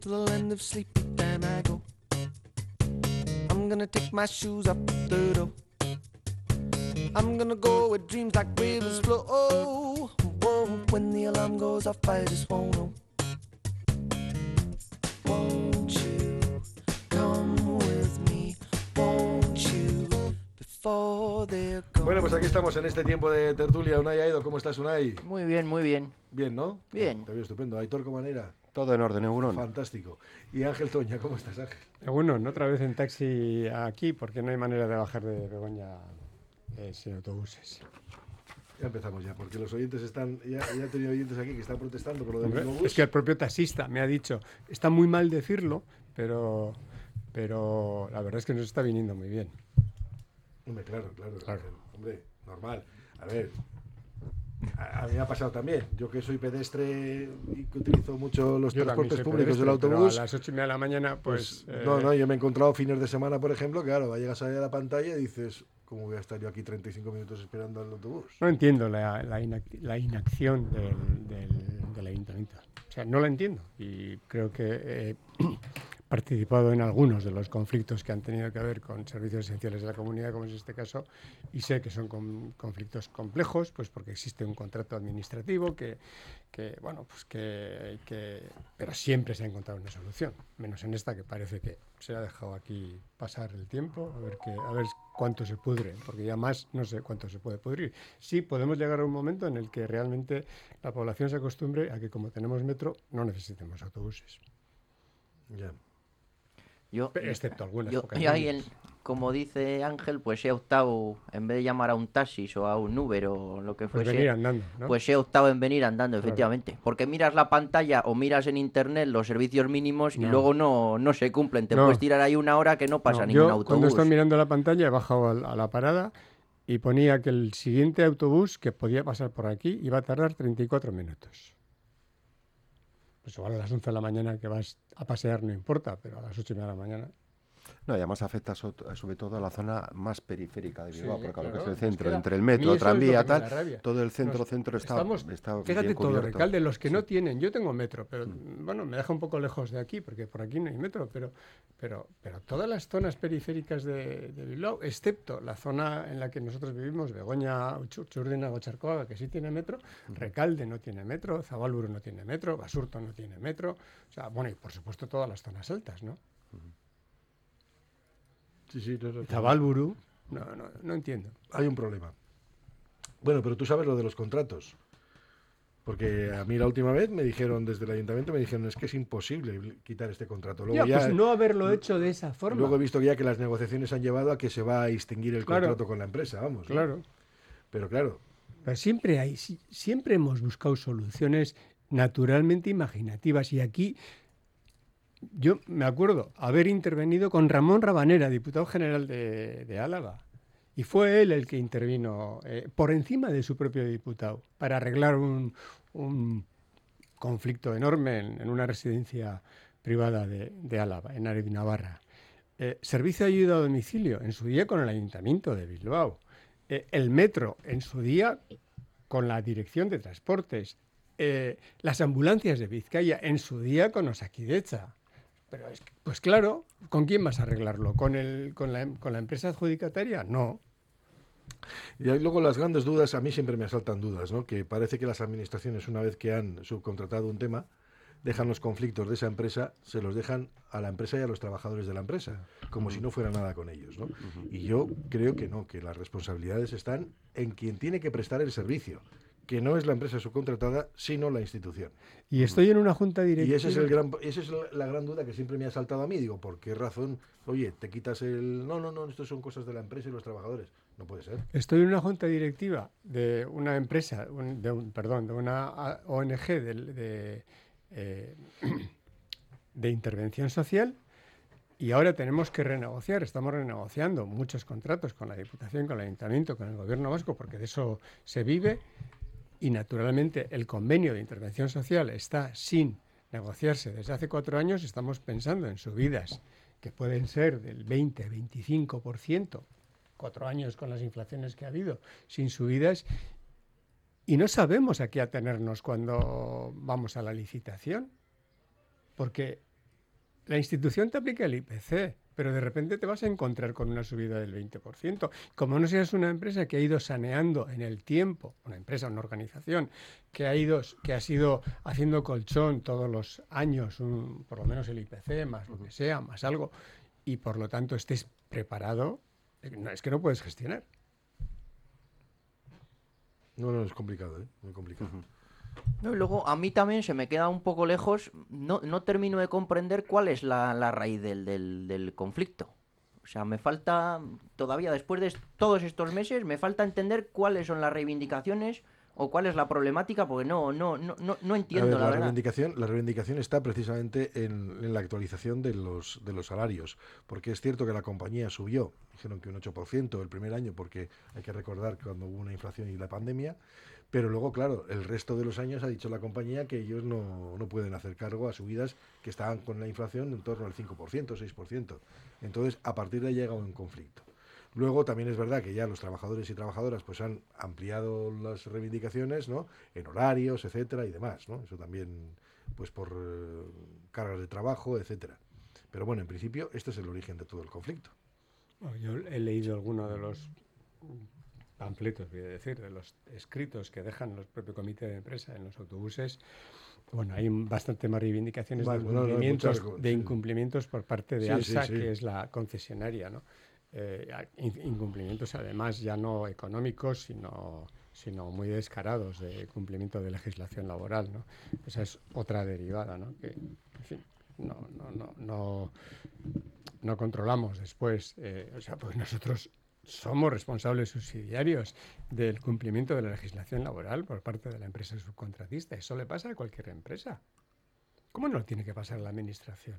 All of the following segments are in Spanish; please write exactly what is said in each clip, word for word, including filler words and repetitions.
to the land of sleep, then I go. I'm gonna take my shoes up the door. I'm gonna go where dreams like rivers flow. Oh, whoa, when the alarm goes off, I just won't know. Won't you come with me? Won't you before they're gone? Bueno, pues aquí estamos en este tiempo de tertulia. Unai Aido, ¿cómo estás, Unai? Muy bien, muy bien. Bien, ¿no? Bien. Te veo estupendo. Aitor Comanera. Todo en orden, Egunon. Fantástico. Y Ángel Toña, ¿cómo estás, Ángel? Egunon, otra vez en taxi aquí, porque no hay manera de bajar de Begoña eh, sin autobuses. Ya empezamos ya, porque los oyentes están, ya, ya he tenido oyentes aquí que están protestando por lo del Hombre, mismo bus. es que el propio taxista me ha dicho, está muy mal decirlo, pero, pero la verdad es que nos está viniendo muy bien. Hombre, claro, claro, Claro. Ángel. Hombre, normal. A ver, a, a mí me ha pasado también. Yo que soy pedestre y que utilizo mucho los Yo también transportes soy públicos pedestre, del pero autobús. a las ocho y media de la mañana, Pues, pues... no, eh, no, yo me he encontrado fines de semana, por ejemplo, claro, llegas ahí a la pantalla y dices, ¿cómo voy a estar yo aquí treinta y cinco minutos esperando al autobús? No entiendo la, la, inac- la inacción del, del, del ayuntamiento. O sea, no la entiendo. Y creo que he participado en algunos de los conflictos que han tenido que ver con servicios esenciales de la comunidad, como es este caso, y sé que son con- conflictos complejos, pues porque existe un contrato administrativo que, que bueno, pues que, que... Pero siempre se ha encontrado una solución, menos en esta que parece que se ha dejado aquí pasar el tiempo, a ver, que, a ver cuánto se pudre, porque ya más no sé cuánto se puede pudrir. Sí, podemos llegar a un momento en el que realmente la población se acostumbre a que como tenemos metro, no necesitemos autobuses, Ya. Yo, excepto algunas yo, pocas yo ahí, líneas. el- como dice Ángel, pues he optado, en vez de llamar a un taxi o a un Uber o lo que Pues fuese, venir andando, ¿no? pues he optado en venir andando, Claro. efectivamente. Porque miras la pantalla o miras en internet los servicios mínimos y No. luego no, no se cumplen. Te No. puedes tirar ahí una hora que no pasa No, ningún yo cuando autobús. estoy mirando la pantalla he bajado al- a la parada y ponía que el siguiente autobús que podía pasar por aquí iba a tardar treinta y cuatro minutos. Pues igual a las once de la mañana que vas a pasear no importa, pero a las ocho y media de la mañana... No, y además afecta so- sobre todo a la zona más periférica de Bilbao, Sí, porque a lo que claro, es el es centro, que era- entre el a mí metro, eso es lo tranvía, que me tal, da rabia. todo el centro, Nos- centro está, estamos- está Fíjate bien todo, cubierto. Recalde, los que Sí. no tienen, yo tengo metro, pero bueno, me deja un poco lejos de aquí, porque por aquí no hay metro, pero, pero, pero todas las zonas periféricas de, de Bilbao, excepto la zona en la que nosotros vivimos, Begoña, Uchu- Txurdinaga, Gocharcoaga, que sí tiene metro, Recalde no tiene metro, Zabalburu no tiene metro, Basurto no tiene metro, o sea, bueno, y por supuesto todas las zonas altas, ¿no? Sí, sí, no, no, no. Zabalburu, no, no, no entiendo. Hay un problema. Bueno, pero tú sabes lo de los contratos. Porque a mí la última vez me dijeron, desde el ayuntamiento, me dijeron, es que es imposible quitar este contrato. Luego, Ya, ya, pues no haberlo hecho de esa forma. luego he visto ya que las negociaciones han llevado a que se va a extinguir el Claro. contrato con la empresa, vamos. ¿no? Claro. Pero claro, Pero siempre hay, si- siempre hemos buscado soluciones naturalmente imaginativas y aquí yo me acuerdo haber intervenido con Ramón Rabanera, diputado general de, de Álava, y fue él el que intervino eh, por encima de su propio diputado para arreglar un, un conflicto enorme en, en una residencia privada de, de Álava, en Ares de Navarra. Eh, servicio de ayuda a domicilio, en su día con el Ayuntamiento de Bilbao. Eh, el metro, en su día con la Dirección de Transportes. Eh, las ambulancias de Vizcaya, en su día con Osakidetza. Pero es que, pues claro, ¿con quién vas a arreglarlo? ¿Con, el, con, la, ¿Con la empresa adjudicataria? No. y ahí luego las grandes dudas, a mí siempre me asaltan dudas, ¿no? Que parece que las administraciones, una vez que han subcontratado un tema, dejan los conflictos de esa empresa, se los dejan a la empresa y a los trabajadores de la empresa, como si no fuera nada con ellos, ¿no? Y yo creo que no, que las responsabilidades están en quien tiene que prestar el servicio, que no es la empresa subcontratada, sino la institución. Y estoy en una junta directiva. Y ese es el gran, esa es la, la gran duda que siempre me ha saltado a mí. Digo, ¿por qué razón? Oye, te quitas el... No, no, no, esto son cosas de la empresa y los trabajadores. No puede ser. Estoy en una junta directiva de una empresa, un- de un, perdón, de una a- O N G de, de, eh, de intervención social y ahora tenemos que renegociar, estamos renegociando muchos contratos con la Diputación, con el Ayuntamiento, con el Gobierno vasco, porque de eso se vive y naturalmente el convenio de intervención social está sin negociarse desde hace cuatro años, estamos pensando en subidas que pueden ser del veinte a veinticinco por ciento, cuatro años con las inflaciones que ha habido, sin subidas, y no sabemos a qué atenernos cuando vamos a la licitación, porque la institución te aplica el I P C, pero de repente te vas a encontrar con una subida del veinte por ciento. Como no seas una empresa que ha ido saneando en el tiempo, una empresa, una organización, que ha ido, que ha sido haciendo colchón todos los años, un, por lo menos el I P C, más lo que sea, más algo, y por lo tanto estés preparado, no, es que no puedes gestionar. No, no, es complicado, ¿eh? Muy complicado. Uh-huh. No, y luego a mí también se me queda un poco lejos, no, no termino de comprender cuál es la, la raíz del, del, del conflicto. O sea, me falta, todavía después de todos estos meses, me falta entender cuáles son las reivindicaciones o cuál es la problemática, porque no, no, no, no, no entiendo, ver, la, la verdad. Reivindicación, la reivindicación está precisamente en, en la actualización de los, de los salarios, porque es cierto que la compañía subió, dijeron que un ocho por ciento el primer año, porque hay que recordar que cuando hubo una inflación y la pandemia, pero luego, claro, el resto de los años ha dicho la compañía que ellos no, no pueden hacer cargo a subidas que estaban con la inflación en torno al cinco por ciento, seis por ciento. Entonces, a partir de ahí llega un conflicto. Luego también es verdad que ya los trabajadores y trabajadoras pues han ampliado las reivindicaciones, ¿no? En horarios, etcétera, y demás, ¿no? Eso también, pues por eh, cargas de trabajo, etcétera. Pero bueno, en principio, este es el origen de todo el conflicto. Bueno, yo he leído algunos de los panfletos, voy a decir, de los escritos que dejan los propios comités de empresa en los autobuses. Bueno, hay bastante más reivindicaciones bueno, de incumplimientos, no, no, muchas, de sí. incumplimientos por parte de sí, ALSA, sí, sí. que es la concesionaria, ¿no? Eh, incumplimientos además ya no económicos, sino, sino muy descarados de cumplimiento de legislación laboral, ¿no? Esa es otra derivada, ¿no? Que, en fin, no, no, no, no, no controlamos después. Eh, o sea, pues nosotros somos responsables subsidiarios del cumplimiento de la legislación laboral por parte de la empresa subcontratista. Eso le pasa a cualquier empresa. ¿Cómo no tiene que pasar a la administración?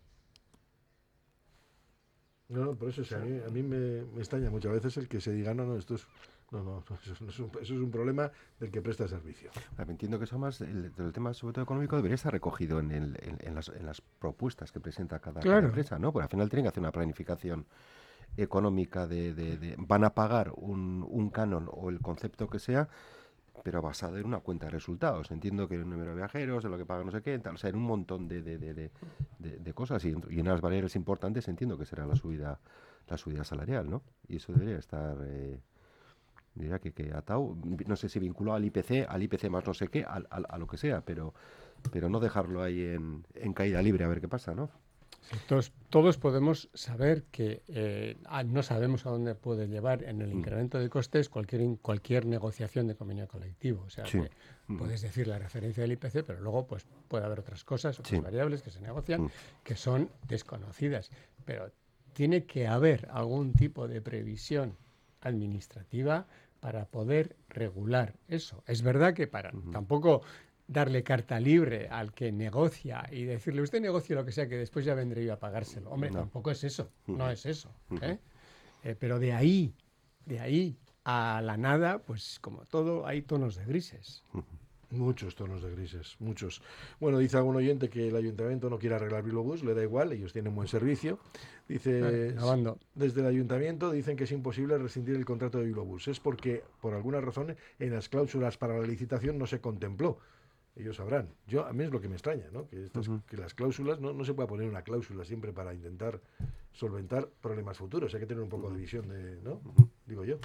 No, no, por eso o sea, a mí, a mí me, me extraña muchas veces el que se diga, no, no, esto es, no, no, eso, no es un, eso es un problema del que presta servicio. Me entiendo que eso más, el, el tema sobre todo económico debería estar recogido en, el, en, en, las, en las propuestas que presenta cada, claro. cada empresa, ¿no? Porque al final tienen que hacer una planificación económica de, de, de van a pagar un, un canon o el concepto que sea, pero basado en una cuenta de resultados. Entiendo que el número de viajeros, de lo que pagan no sé qué, tal, o sea, en un montón de, de, de, de, de, de cosas y, y en las variables importantes entiendo que será la subida la subida salarial, ¿no? Y eso debería estar, eh, diría que, que atado, no sé si vinculado al I P C, al I P C más no sé qué, al, al, a lo que sea, pero, pero no dejarlo ahí en, en caída libre a ver qué pasa, ¿no? Todos, todos podemos saber que eh, no sabemos a dónde puede llevar en el incremento de costes cualquier cualquier negociación de convenio colectivo. O sea, sí. que mm. puedes decir la referencia del I P C, pero luego pues puede haber otras cosas, otras sí. variables que se negocian mm. que son desconocidas. Pero tiene que haber algún tipo de previsión administrativa para poder regular eso. Es verdad que para uh-huh. tampoco darle carta libre al que negocia y decirle, usted negocie lo que sea, que después ya vendré yo a pagárselo. Hombre, no. tampoco es eso, no es eso. ¿eh? Eh, pero de ahí, de ahí a la nada, pues como todo, hay tonos de grises. Muchos tonos de grises, muchos. Bueno, dice algún oyente que el ayuntamiento no quiere arreglar Bilobús, le da igual, ellos tienen buen servicio. Dice, claro, desde el ayuntamiento dicen que es imposible rescindir el contrato de Bilobús. Es porque, por alguna razón, en las cláusulas para la licitación no se contempló. Ellos sabrán. Yo, a mí es lo que me extraña, ¿no? Que, estas, uh-huh. que las cláusulas, no, no se puede poner una cláusula siempre para intentar solventar problemas futuros. Hay que tener un poco uh-huh. de visión, de, ¿no? Uh-huh. Digo yo.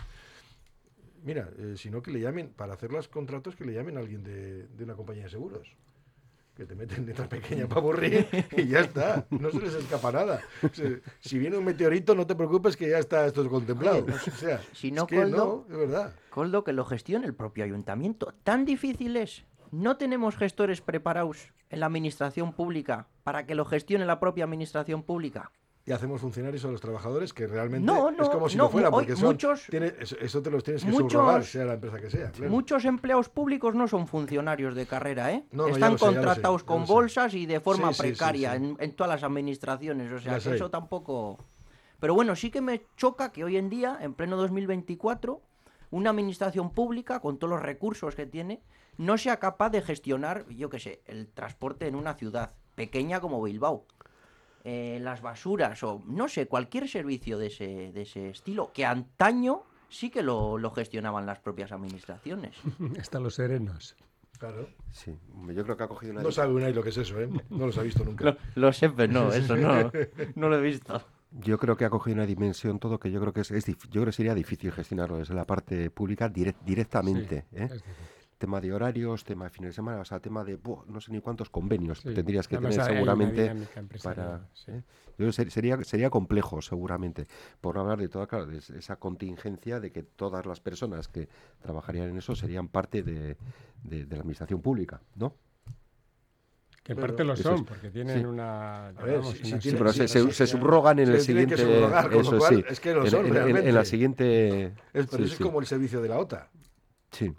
Mira, eh, sino que le llamen, para hacer los contratos, que le llamen a alguien de, de una compañía de seguros. Que te meten letra pequeña para aburrir y ya está. No se les escapa nada. O sea, si viene un meteorito, no te preocupes que ya está esto contemplado. O sea, si no, es que Coldo, no, de verdad. Coldo, que lo gestione el propio ayuntamiento. Tan difícil es. ¿No tenemos gestores preparados en la administración pública para que lo gestione la propia administración pública? Y hacemos funcionarios a los trabajadores que realmente no, no, es como si no, lo fueran, porque hoy, son, muchos, tiene, eso, eso te los tienes que muchos, subrogar, sea la empresa que sea. Claro. Muchos empleados públicos no son funcionarios de carrera, ¿eh? No, no, Están sé, contratados sé, con bolsas sé. y de forma sí, precaria sí, sí, sí. En, en todas las administraciones, o sea, ya que sé. eso tampoco... Pero bueno, sí que me choca que hoy en día, en pleno dos mil veinticuatro, una administración pública, con todos los recursos que tiene, no sea capaz de gestionar, yo qué sé, el transporte en una ciudad pequeña como Bilbao. Eh, las basuras o, no sé, cualquier servicio de ese, de ese estilo, que antaño sí que lo, lo gestionaban las propias administraciones. Hasta los serenos. Claro. Sí, yo creo que ha cogido una... No sabe Unai lo que es eso, ¿eh? No los ha visto nunca. Lo, lo sé, pero no, eso no, no lo he visto. Yo creo que ha cogido una dimensión todo que yo creo que es, es dif- yo creo que sería difícil gestionarlo desde la parte pública direct- directamente. Sí, ¿eh? es difícil. Tema de horarios, tema de fines de semana, o sea, tema de buah, no sé ni cuántos convenios Sí. tendrías que Además, tener hay una seguramente dinámica empresarial, para... sí. ¿eh? Yo creo que ser- sería, sería complejo seguramente, por no hablar de toda, claro, de esa contingencia de que todas las personas que trabajarían en eso serían parte de, de- de la administración pública, ¿no? Que en Bueno, parte lo eso son, es- porque tienen sí. una... A ver, digamos, si- si una Sí, tiene- pero sí, se, sí, se- sí, se sí. subrogan en Se el tienen que siguiente... subrogar, con lo eso cual sí, es que lo en- son en, en- en realmente. la siguiente... Es, pero sí, eso es sí. como el servicio de la O T A. Sí.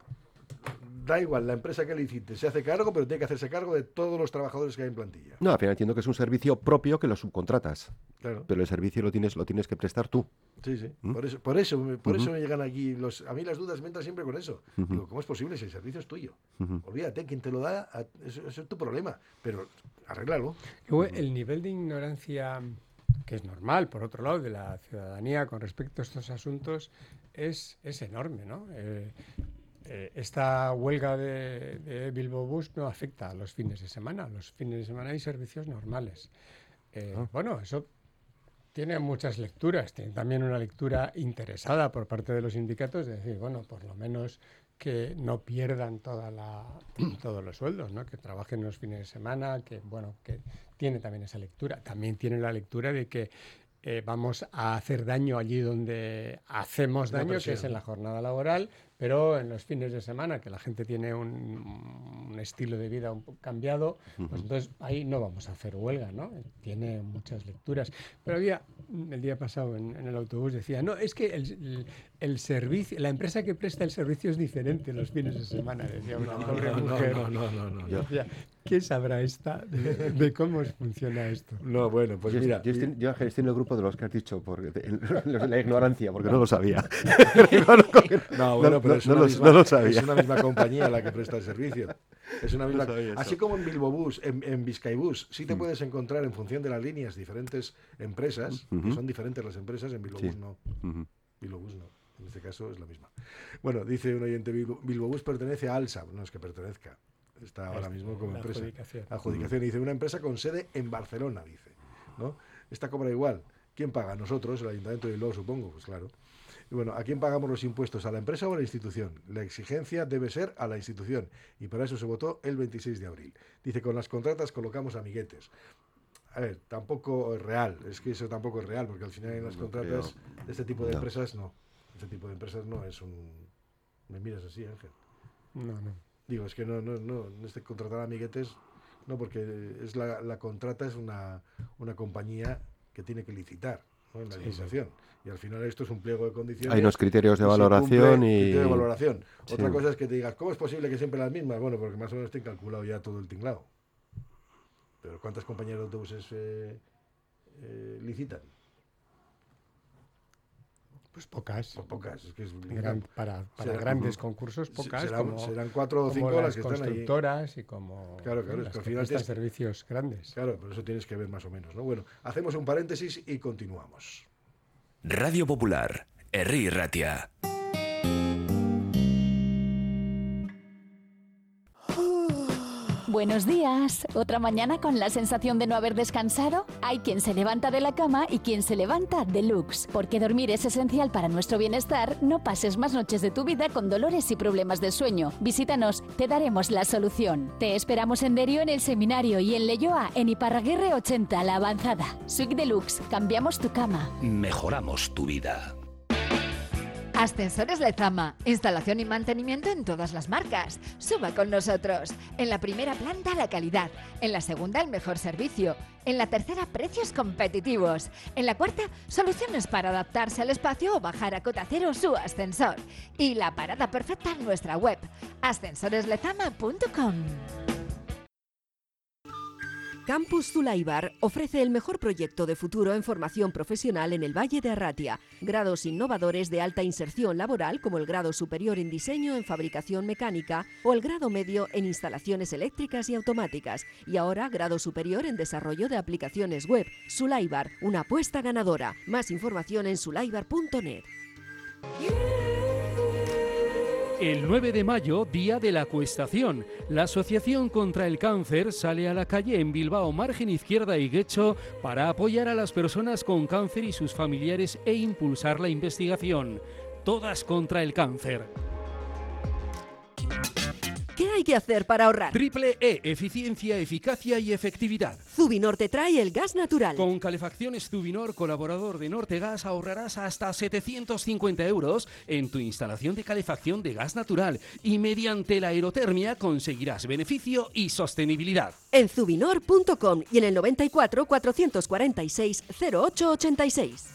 Da igual, la empresa que licite se hace cargo, pero tiene que hacerse cargo de todos los trabajadores que hay en plantilla. No, al final entiendo que es un servicio propio que lo subcontratas, Claro. pero el servicio lo tienes lo tienes que prestar tú. Sí, sí. ¿Mm? Por eso, por eso, me- por Ujú. eso me llegan aquí los. A mí las dudas me entran siempre con eso. Ujú. Digo, ¿cómo es posible si el servicio es tuyo? Ujú. Olvídate, quien te lo da, a- eso, eso es tu problema. Pero arréglalo. Luego, el nivel de ignorancia, que es normal, por otro lado, de la ciudadanía con respecto a estos asuntos, es, es enorme, ¿no? Eh, eh, esta huelga de, de Bilbao Bus no afecta a los fines de semana. Los fines de semana hay servicios normales. Eh, Ah. Bueno, eso tiene muchas lecturas. Tiene también una lectura interesada por parte de los sindicatos de decir, bueno, por lo menos que no pierdan toda la, todos los sueldos, ¿no? Que trabajen los fines de semana, que bueno, que tiene también esa lectura. También tiene la lectura de que eh, vamos a hacer daño allí donde hacemos La daño, que presión. es en la jornada laboral, pero en los fines de semana, que la gente tiene un, un estilo de vida un poco cambiado, pues entonces ahí no vamos a hacer huelga, ¿no? Tiene muchas lecturas. Pero había, el día pasado en, en el autobús decía, no, es que el, el, el servicio, la empresa que presta el servicio es diferente los fines de semana, decía una No, pobre no, no, mujer. no, no, no, no. Yo- Decía, ¿qué sabrá esta de, de cómo funciona esto? No, bueno, pues yo, mira. yo y- estoy, yo, Ángel, estoy en el grupo de los que has dicho, porque de- en- la ignorancia, porque no lo sabía. No, bueno, pero no, es, no una lo- misma, no lo sabía. es una misma compañía la que presta el servicio. Es una misma, sabía eso. así como en Bilbao Bus, en, en Bizkaibus, sí Mm. te puedes encontrar en función de las líneas diferentes empresas, que Ujú. son diferentes las empresas, en Bilbao Sí. Bus no. Ujú. Bilbao Bus no. En este caso es la misma. Bueno, dice un oyente, Bilbao, Bilbao Bus pertenece a Alsa, no es que pertenezca, está ahora mismo como La empresa. adjudicación. Adjudicación, dice, una empresa con sede en Barcelona, dice, ¿no? Esta cobra igual. ¿Quién paga? Nosotros, el Ayuntamiento de Bilbao, supongo, pues claro. Y bueno, ¿a quién pagamos los impuestos? ¿A la empresa o a la institución? La exigencia debe ser a la institución, y para eso se votó el veintiséis de abril. Dice, con las contratas colocamos amiguetes. A ver, tampoco es real, es que eso tampoco es real, porque al final en las No contratas de este tipo de No. empresas no. Este tipo de empresas no es un... Me miras así, Ángel. No, no. Digo, es que no, no, no, en este contratar amiguetes, no, porque es la, la contrata es una, una compañía que tiene que licitar, ¿no? En la Sí, licitación. Y al final esto es un pliego de condiciones. Hay unos criterios de y se valoración cumple y... criterio de valoración. Sí. Otra cosa es que te digas, ¿cómo es posible que siempre las mismas? Bueno, porque más o menos te han calculado ya todo el tinglado. Pero ¿cuántas compañías de autobuses eh, eh, licitan? Pues pocas. Pues pocas. Es que es, Gran- para para Será- grandes ujú. concursos, pocas. serán, como, serán cuatro o como cinco las las que están ahí. constructoras y como Claro, claro, es las que al que final prestan tienes- servicios grandes. Claro, por eso tienes que ver más o menos, ¿no? Bueno, hacemos un paréntesis y continuamos. Radio Popular, Herri Ratia. Buenos días. ¿Otra mañana con la sensación de no haber descansado? Hay quien se levanta de la cama y quien se levanta deluxe. Porque dormir es esencial para nuestro bienestar. No pases más noches de tu vida con dolores y problemas de sueño. Visítanos, te daremos la solución. Te esperamos en Derio en el seminario y en Leyoa en Iparraguirre ochenta, La Avanzada. Suite Deluxe, cambiamos tu cama. Mejoramos tu vida. Ascensores Lezama, instalación y mantenimiento en todas las marcas. Suba con nosotros. En la primera planta la calidad, en la segunda el mejor servicio, en la tercera precios competitivos, en la cuarta soluciones para adaptarse al espacio o bajar a cota cero su ascensor. Y la parada perfecta en nuestra web, ascensores lezama punto com. Campus Zulaibar ofrece el mejor proyecto de futuro en formación profesional en el Valle de Arratia. Grados innovadores de alta inserción laboral como el grado superior en diseño en fabricación mecánica o el grado medio en instalaciones eléctricas y automáticas. Y ahora grado superior en desarrollo de aplicaciones web. Zulaibar, una apuesta ganadora. Más información en zulaibar punto net. El nueve de mayo, día de la acuestación. La Asociación contra el Cáncer sale a la calle en Bilbao, margen izquierda y Guecho, para apoyar a las personas con cáncer y sus familiares e impulsar la investigación. Todas contra el cáncer. ¿Qué hay que hacer para ahorrar? Triple E, eficiencia, eficacia y efectividad. Zubinor te trae el gas natural. Con Calefacciones Zubinor, colaborador de Nortegas, ahorrarás hasta setecientos cincuenta euros en tu instalación de calefacción de gas natural y mediante la aerotermia conseguirás beneficio y sostenibilidad. En zubinor punto com y en el noventa y cuatro, cuatrocientos cuarenta y seis, cero ocho ochenta y seis.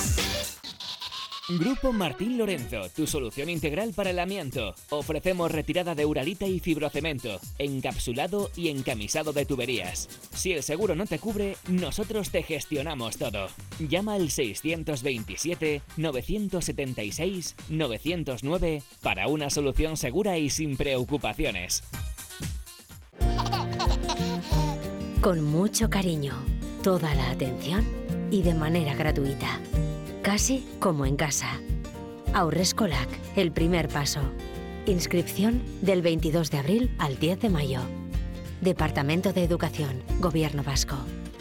Grupo Martín Lorenzo, tu solución integral para el amianto. Ofrecemos retirada de uralita y fibrocemento, encapsulado y encamisado de tuberías. Si el seguro no te cubre, nosotros te gestionamos todo. Llama al seiscientos veintisiete, novecientos setenta y seis, novecientos nueve para una solución segura y sin preocupaciones. Con mucho cariño, toda la atención y de manera gratuita. Casi como en casa. Haurreskolak, el primer paso. Inscripción del veintidós de abril al diez de mayo. Departamento de Educación, Gobierno Vasco.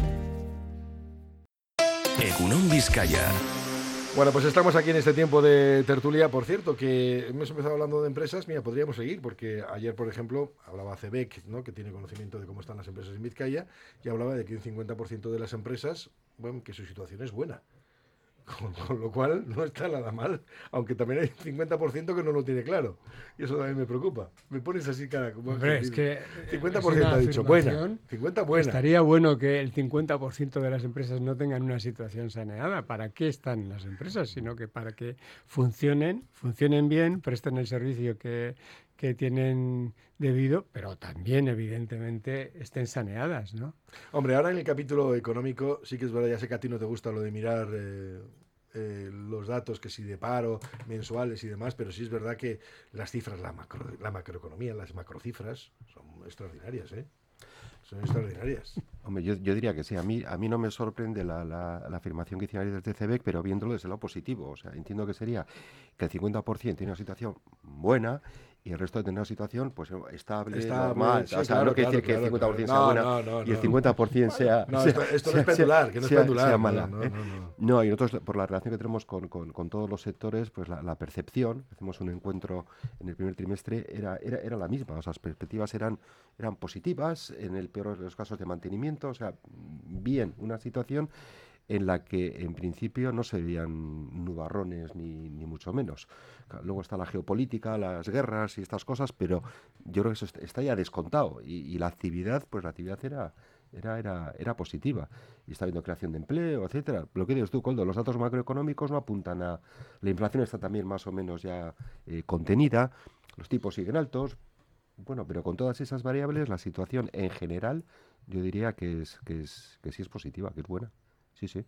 Egunon Vizcaya. Bueno, pues estamos aquí en este tiempo de tertulia. Por cierto, que hemos empezado hablando de empresas. Mira, podríamos seguir, porque ayer, por ejemplo, hablaba C B E C, ¿no?, que tiene conocimiento de cómo están las empresas en Vizcaya, y hablaba de que un cincuenta por ciento de las empresas, bueno, que su situación es buena. Con, con lo cual no está nada mal, aunque también hay un cincuenta por ciento que no lo tiene claro. Y eso también me preocupa. Me pones así cara como... Hombre, es que cincuenta por ciento ha dicho, buena. cincuenta buena. Estaría bueno que el cincuenta por ciento de las empresas no tengan una situación saneada. ¿Para qué están las empresas? Sino que para que funcionen, funcionen bien, presten el servicio que, que tienen debido, pero también, evidentemente, estén saneadas, ¿no? Hombre, ahora en el capítulo económico, sí que es verdad, ya sé que a ti no te gusta lo de mirar eh, eh, los datos, que si de paro, mensuales y demás, pero sí es verdad que las cifras, la, macro, la macroeconomía, las macrocifras, son extraordinarias, ¿eh? Son extraordinarias. Hombre, yo, yo diría que sí. A mí, a mí no me sorprende la, la, la afirmación que hicieron desde C B E C, pero viéndolo desde el lado positivo. O sea, entiendo que sería que el cincuenta por ciento tiene una situación buena y el resto tiene una situación pues estable, Estable, normal. sí, o sea, claro, no quiere claro, decir que el cincuenta por ciento claro. sea No, buena no, no, y el no. cincuenta por ciento sea... No, sea- esto, esto no es sea- pendular, que no es sea- pendular. sea no, mala, no, ¿eh? no, no. No, y nosotros, por la relación que tenemos con, con, con todos los sectores, pues la, la percepción, hacemos un encuentro en el primer trimestre, era, era, era la misma. O sea, las perspectivas eran, eran positivas, en el peor de los casos de mantenimiento, o sea, bien, una situación en la que en principio no se veían nubarrones ni, ni mucho menos. Claro, luego está la geopolítica, las guerras y estas cosas, pero yo creo que eso est- está ya descontado y, y la actividad, pues la actividad era, era, era, era positiva y está habiendo creación de empleo, etcétera. Lo que dices tú, Coldo, los datos macroeconómicos no apuntan a... La inflación está también más o menos ya eh, contenida, los tipos siguen altos, bueno, pero con todas esas variables la situación en general yo diría que es que es que sí es positiva, que es buena. Sí, sí.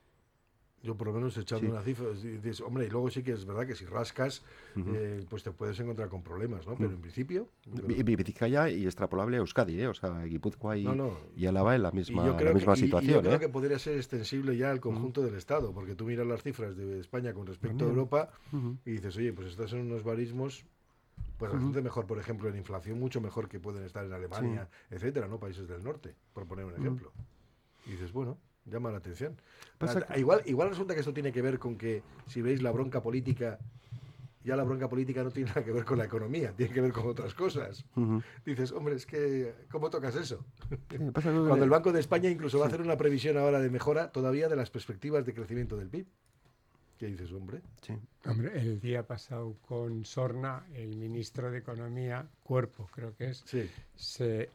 Yo por lo menos echando Sí. una cifra, dices, hombre, y luego sí que es verdad que si rascas, Ujú. eh, pues te puedes encontrar con problemas, ¿no? Pero Mm. en principio... Vi- vi- Vizcaya y extrapolable a Euskadi, ¿eh? O sea, Guipúzcoa y, No, no. y Álava en la Y misma, yo creo la misma que, y- y situación, yo creo ¿eh? que podría ser extensible ya al conjunto del Estado, porque tú miras las cifras de España con respecto a También. Europa Ujú. y dices, oye, pues estás en unos barismos pues Ujú. bastante mejor, por ejemplo, en inflación, mucho mejor que pueden estar en Alemania, etcétera, ¿no? Países del norte, por poner un Ujú. ejemplo. Y dices, bueno, llama la atención. Pasa Ah, que- igual, igual resulta que esto tiene que ver con que, si veis la bronca política, ya la bronca política no tiene nada que ver con la economía, tiene que ver con otras cosas. Ujú. Dices, hombre, es que, ¿cómo tocas eso? Sí, pasa que- Cuando el Banco de España incluso va a hacer una previsión ahora de mejora todavía de las perspectivas de crecimiento del P I B. ¿Qué dices, hombre? Sí. Hombre, el día pasado con Sorna, el ministro de Economía, Cuerpo creo que es, Sí. se,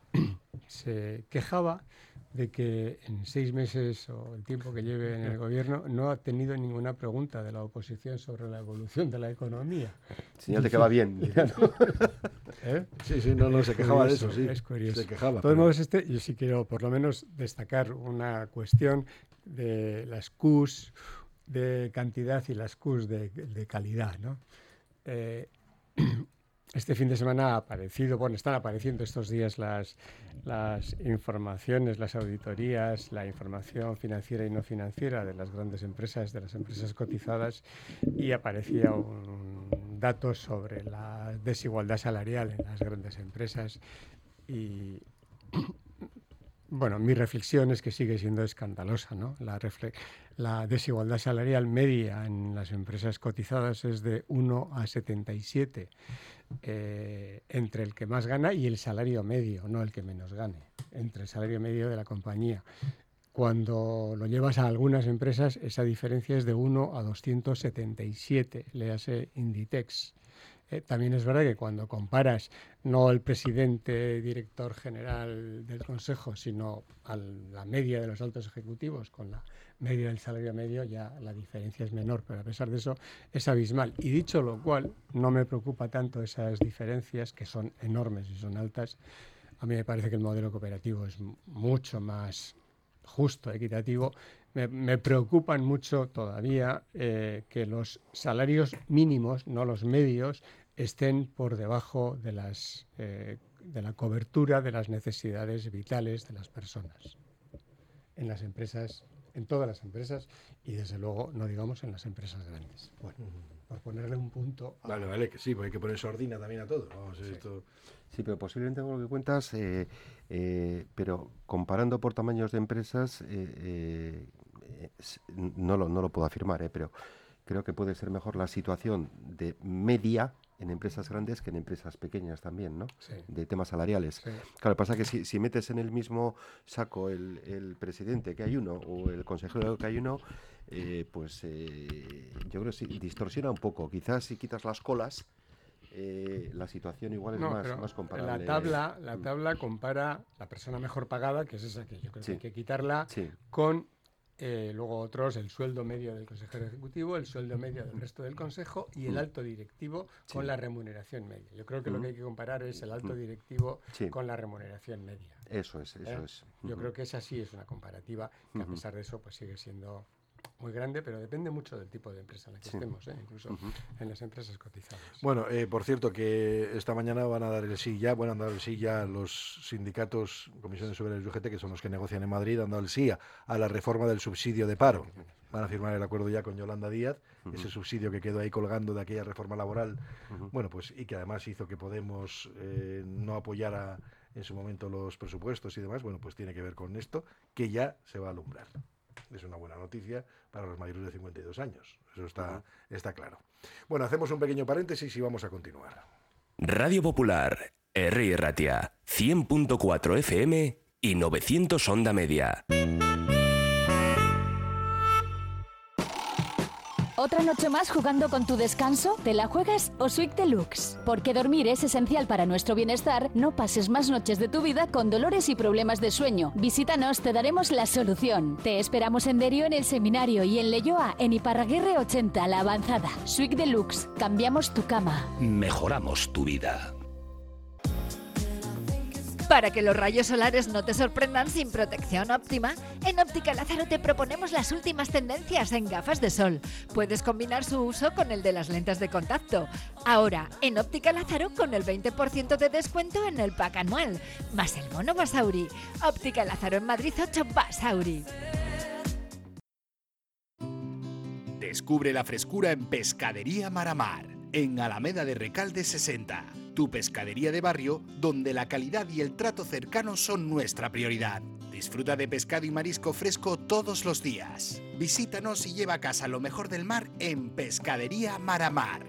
se quejaba de que en seis meses o el tiempo que lleve en el gobierno no ha tenido ninguna pregunta de la oposición sobre la evolución de la economía. Señal de que va bien. ¿Eh? Sí, sí, no, no, se Es quejaba de curioso, eso, sí. Es curioso. Se quejaba. De todos pero- modos, este, yo sí quiero por lo menos destacar una cuestión de las Q S de cantidad y las Q S de, de calidad, ¿no? Eh, este fin de semana ha aparecido, bueno, están apareciendo estos días las, las informaciones, las auditorías, la información financiera y no financiera de las grandes empresas, de las empresas cotizadas, y aparecía un datos sobre la desigualdad salarial en las grandes empresas y, bueno, mi reflexión es que sigue siendo escandalosa, ¿no? La, refle- la desigualdad salarial media en las empresas cotizadas es de uno a setenta y siete eh, entre el que más gana y el salario medio, no el que menos gane, entre el salario medio de la compañía. Cuando lo llevas a algunas empresas, esa diferencia es de uno a doscientos setenta y siete, léase Inditex. Eh, también es verdad que cuando comparas no al presidente, director general del Consejo, sino a la media de los altos ejecutivos con la media del salario medio, ya la diferencia es menor, pero a pesar de eso es abismal. Y dicho lo cual, no me preocupa tanto esas diferencias, que son enormes y son altas. A mí me parece que el modelo cooperativo es mucho más justo, equitativo. Me, me preocupan mucho todavía eh, que los salarios mínimos, no los medios, estén por debajo de, las, eh, de la cobertura de las necesidades vitales de las personas. En las empresas, en todas las empresas y desde luego, no digamos, en las empresas grandes. Bueno, por ponerle un punto. A... Vale, vale, que sí, porque hay que poner sordina también a todo. Vamos, sí. Esto... Sí, pero posiblemente con lo que cuentas, eh, eh, pero comparando por tamaños de empresas, eh, eh, no, lo, no lo puedo afirmar, eh, pero creo que puede ser mejor la situación de media en empresas grandes que en empresas pequeñas también, ¿no? Sí. De temas salariales. Sí. Claro, pasa que si, si metes en el mismo saco el, el presidente que hay uno o el consejero que hay uno, eh, pues eh, yo creo que sí, distorsiona un poco. Quizás si quitas las colas, eh, la situación igual es no, más, más comparable. La tabla, la tabla compara la persona mejor pagada, que es esa que yo creo Sí. que hay que quitarla, Sí. con eh, luego otros, el sueldo medio del consejero ejecutivo, el sueldo medio del resto del consejo y el Mm. alto directivo con Sí. la remuneración media. Yo creo que Mm. lo que hay que comparar es el alto Mm. directivo Sí. con la remuneración media. Eso es, eso ¿Eh? es. Yo Ujú. creo que esa sí es una comparativa que, a Ujú. pesar de eso, pues sigue siendo muy grande, pero depende mucho del tipo de empresa en la que Sí. estemos, ¿eh? Incluso Ujú. en las empresas cotizadas. Bueno, eh, por cierto, que esta mañana van a dar el sí ya, bueno, han dado el sí ya los sindicatos, comisiones obreras y U G T, que son los que negocian en Madrid, han dado el sí a, a la reforma del subsidio de paro. Van a firmar el acuerdo ya con Yolanda Díaz, Ujú. ese subsidio que quedó ahí colgando de aquella reforma laboral, Ujú. bueno, pues y que además hizo que Podemos eh, no apoyara en su momento los presupuestos y demás, bueno, pues tiene que ver con esto, que ya se va a alumbrar. Es una buena noticia para los mayores de cincuenta y dos años, eso está, está claro. Bueno, hacemos un pequeño paréntesis y vamos a continuar. Radio Popular, Herri Ratia, cien punto cuatro F M y novecientos onda media. ¿Otra noche más jugando con tu descanso? ¿Te la juegas o Swig Deluxe? Porque dormir es esencial para nuestro bienestar, no pases más noches de tu vida con dolores y problemas de sueño. Visítanos, te daremos la solución. Te esperamos en Derio en el Seminario y en Leioa en Iparraguirre ochenta, La Avanzada. Swig Deluxe, cambiamos tu cama. Mejoramos tu vida. Para que los rayos solares no te sorprendan sin protección óptima, en Óptica Lázaro te proponemos las últimas tendencias en gafas de sol. Puedes combinar su uso con el de las lentes de contacto. Ahora, en Óptica Lázaro con el veinte por ciento de descuento en el pack anual, más el bono Basauri. Óptica Lázaro en Madrid ocho Basauri. Descubre la frescura en Pescadería Maramar, en Alameda de Recalde sesenta. Tu pescadería de barrio, donde la calidad y el trato cercano son nuestra prioridad. Disfruta de pescado y marisco fresco todos los días. Visítanos y lleva a casa lo mejor del mar en Pescadería Maramar.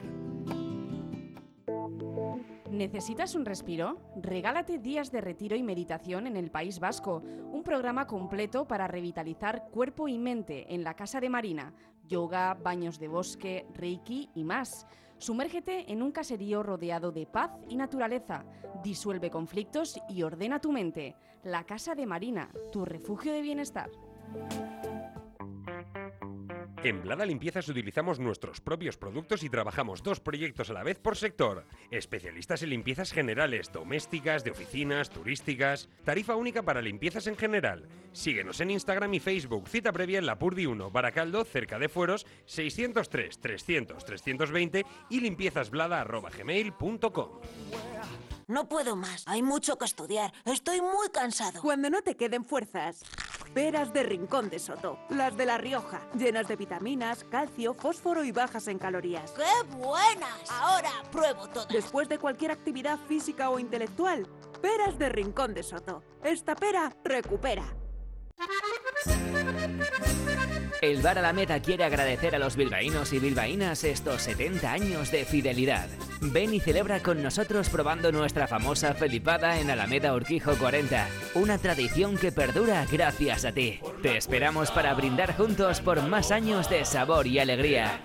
¿Necesitas un respiro? Regálate días de retiro y meditación en el País Vasco, un programa completo para revitalizar cuerpo y mente en la Casa de Marina, yoga, baños de bosque, reiki y más. Sumérgete en un caserío rodeado de paz y naturaleza, disuelve conflictos y ordena tu mente. La Casa de Marina, tu refugio de bienestar. En Blada Limpiezas utilizamos nuestros propios productos y trabajamos dos proyectos a la vez por sector. Especialistas en limpiezas generales, domésticas, de oficinas, turísticas. Tarifa única para limpiezas en general. Síguenos en Instagram y Facebook. Cita previa en Lapurdi uno, Baracaldo, cerca de Fueros, seiscientos tres, trescientos, trescientos veinte y limpiezasblada arroba gmail punto com. No puedo más. Hay mucho que estudiar. Estoy muy cansado. Cuando no te queden fuerzas, Peras de Rincón de Soto, las de La Rioja, llenas de vitaminas, calcio, fósforo y bajas en calorías. ¡Qué buenas! Ahora pruebo todas. Después de cualquier actividad física o intelectual, peras de Rincón de Soto. Esta pera recupera. El Bar Alameda quiere agradecer a los bilbaínos y bilbaínas estos setenta años de fidelidad. Ven y celebra con nosotros probando nuestra famosa felipada en Alameda Urquijo cuarenta. Una tradición que perdura gracias a ti. Te esperamos para brindar juntos por más años de sabor y alegría.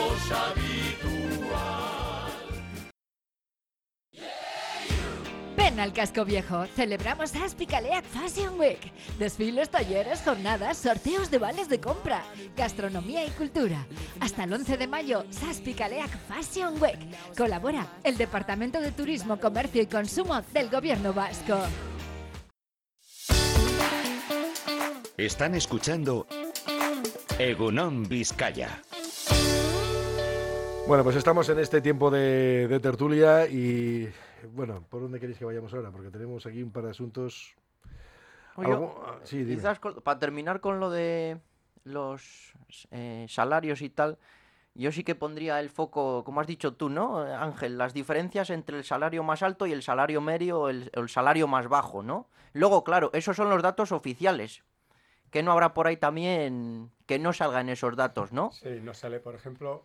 Ven al Casco Viejo, celebramos Aspicaleac Fashion Week. Desfiles, talleres, jornadas, sorteos de vales de compra, gastronomía y cultura. Hasta el once de mayo, Aspicaleac Fashion Week. Colabora el Departamento de Turismo, Comercio y Consumo del Gobierno Vasco. Están escuchando Egunon Vizcaya. Bueno, pues estamos en este tiempo de, de tertulia y, bueno, ¿por dónde queréis que vayamos ahora? Porque tenemos aquí un par de asuntos. Oye, ¿Algo? Sí, dime. quizás con- para terminar con lo de los eh, salarios y tal, yo sí que pondría el foco, como has dicho tú, ¿no, Ángel? Las diferencias entre el salario más alto y el salario medio o el, o el salario más bajo, ¿no? Luego, claro, esos son los datos oficiales. Que no habrá por ahí también que no salgan esos datos, ¿no? Sí, nos sale, por ejemplo,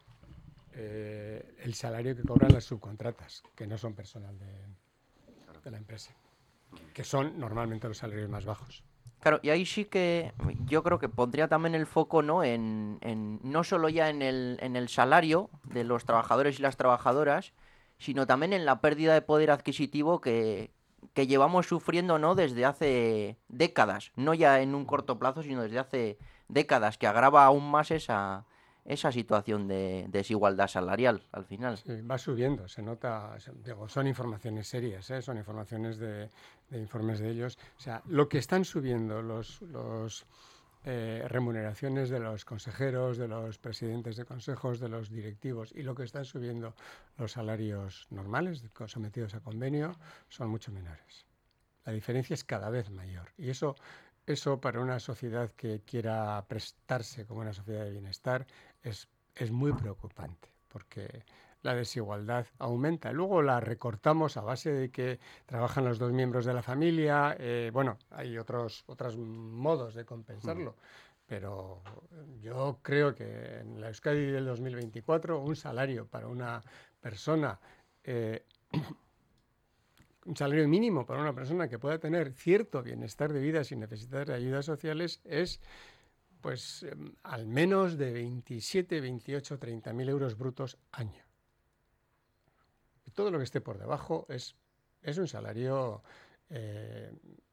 eh, el salario que cobran las subcontratas, que no son personal de, de la empresa, que son normalmente los salarios más bajos. Claro, y ahí sí que yo creo que pondría también el foco, ¿no? En, en no solo ya en el, en el salario de los trabajadores y las trabajadoras, sino también en la pérdida de poder adquisitivo que, que llevamos sufriendo, ¿no? Desde hace décadas, no ya en un corto plazo, sino desde hace décadas, que agrava aún más esa, esa situación de desigualdad salarial al final. Sí, va subiendo, se nota, se- digo, son informaciones serias, ¿eh? Son informaciones de, de informes de ellos. O sea, lo que están subiendo los, los eh, remuneraciones de los consejeros, de los presidentes de consejos, de los directivos y lo que están subiendo los salarios normales de- sometidos a convenio son mucho menores. La diferencia es cada vez mayor y eso, eso para una sociedad que quiera prestarse como una sociedad de bienestar es, es muy preocupante porque la desigualdad aumenta. Luego la recortamos a base de que trabajan los dos miembros de la familia. eh, bueno, hay otros, otros modos de compensarlo. Pero yo creo que en la Euskadi del dos mil veinticuatro un salario para una persona, eh, un salario mínimo para una persona que pueda tener cierto bienestar de vida sin necesitar de ayudas sociales es pues em, al menos de veintisiete, veintiocho, treinta mil euros brutos año. Y todo lo que esté por debajo es, es un salario eh,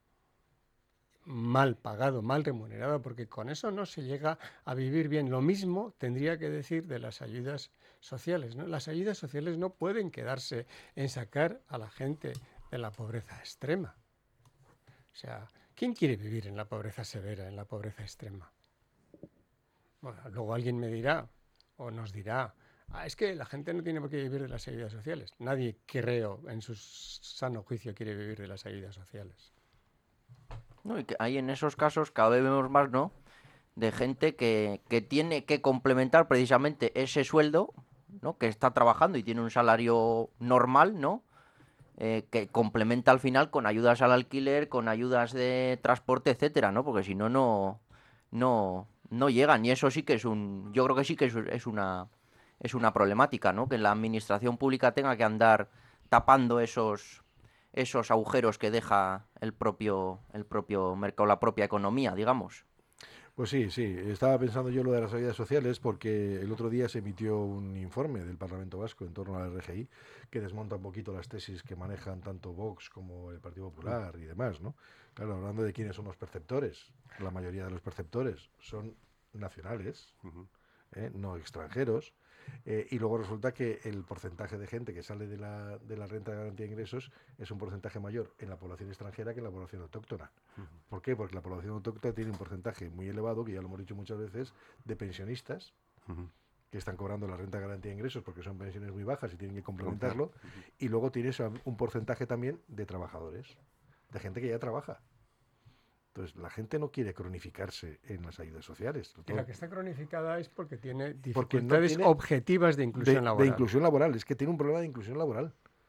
mal pagado, mal remunerado, porque con eso no se llega a vivir bien. Lo mismo tendría que decir de las ayudas sociales, ¿no? Las ayudas sociales no pueden quedarse en sacar a la gente de la pobreza extrema. O sea, ¿quién quiere vivir en la pobreza severa, en la pobreza extrema? Bueno, luego alguien me dirá, o nos dirá, ah, es que la gente no tiene por qué vivir de las ayudas sociales. Nadie, creo, en su sano juicio quiere vivir de las ayudas sociales. No, y que hay en esos casos cada vez vemos más, ¿no? De gente que, que tiene que complementar precisamente ese sueldo, ¿no? Que está trabajando y tiene un salario normal, ¿no? Eh, que complementa al final con ayudas al alquiler, con ayudas de transporte, etcétera, ¿no? Porque si no, no, no, no llegan. Y eso sí que es un, yo creo que sí que es, es una, es una problemática, ¿no? Que la administración pública tenga que andar tapando esos, esos agujeros que deja el propio, el propio mercado, la propia economía, digamos. Pues sí, sí. Estaba pensando yo lo de las ayudas sociales porque el otro día se emitió un informe del Parlamento Vasco en torno al R G I que desmonta un poquito las tesis que manejan tanto Vox como el Partido Popular y demás, ¿no? Claro, hablando de quiénes son los perceptores, la mayoría de los perceptores son nacionales, ¿eh? No extranjeros. Eh, y luego resulta que el porcentaje de gente que sale de la, de la renta de garantía de ingresos es un porcentaje mayor en la población extranjera que en la población autóctona. ¿Por qué? Porque la población autóctona tiene un porcentaje muy elevado, que ya lo hemos dicho muchas veces, de pensionistas que están cobrando la renta de garantía de ingresos porque son pensiones muy bajas y tienen que complementarlo. Y luego tienes a- un porcentaje también de trabajadores, de gente que ya trabaja. Entonces, la gente no quiere cronificarse en las ayudas sociales. Y la que está cronificada es porque tiene Porque no dificultades tiene objetivas de inclusión de, laboral. De inclusión laboral, es que tiene un problema de inclusión laboral.